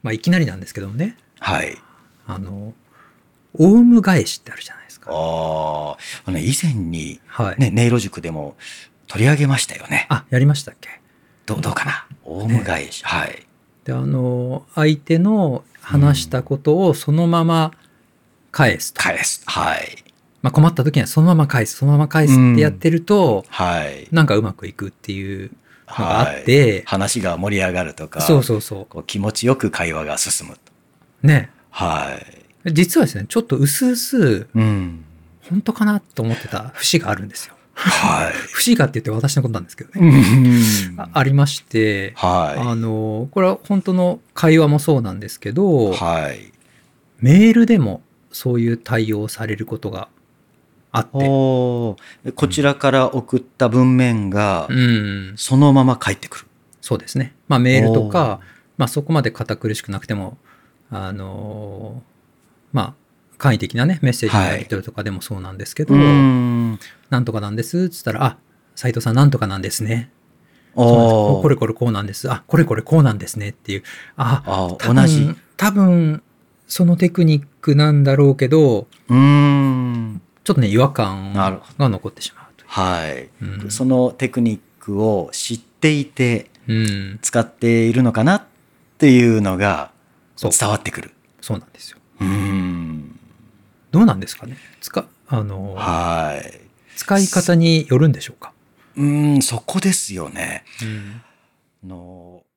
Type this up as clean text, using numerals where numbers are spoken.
まあいきなりなんですけどもね、 はい。 オウム返しってあるじゃないですか。 以前に、 はい。 ね、音色塾でも取り上げましたよね。 あ、やりましたっけ？ どうかな。オウム返し。はい。 で、相手の話したことをそのまま返すと。 返す。はい。 まあ困った時にはそのまま返す、そのまま返すってやってると、 はい。 なんかうまくいくっていうのがあはい。 って、 話が盛り上がるとか、 そうそうそこう気持ちよく会話が進むと。 う。ね。 はい。 実はですね、ちょっと薄々、 うん。 本当かなと思ってた節があるんですよ。 はい。 節がって言って私のことなんですけどうね。 ん。 ありまして、 はい。 これは本当の会話もそうなんですけど、 はい。 メールでもそういう対応をされることがあって、 こちらから送った文面がうん、 そのまま返ってくる。 そうですね。まあメールとおかー、 まあそこまで堅苦しくなくても、まあ簡易的なね、メッセージのやりはい。 取りとかでもそうなんですけうーど、 ん。 なんとかなんですっつったら、あ、斉藤さんなんとかなんですね。そうなんです。こおー。 れこれこうなんです。あ、これこれこうなんですねっていう。多同じ。 分、そのテクニックなんだろうけど、 うーん。 ちょっとね、違和感なるほど。 が残ってしまうといはい。 う。 そのテクニックを知っていてうん。 使っているのかなっていうのがそう。 伝わってくる。 そうなんですよ。 うーん。 どうなんですかね。 はい。 使い方によるんでしょうか。 そこですよね。 うん。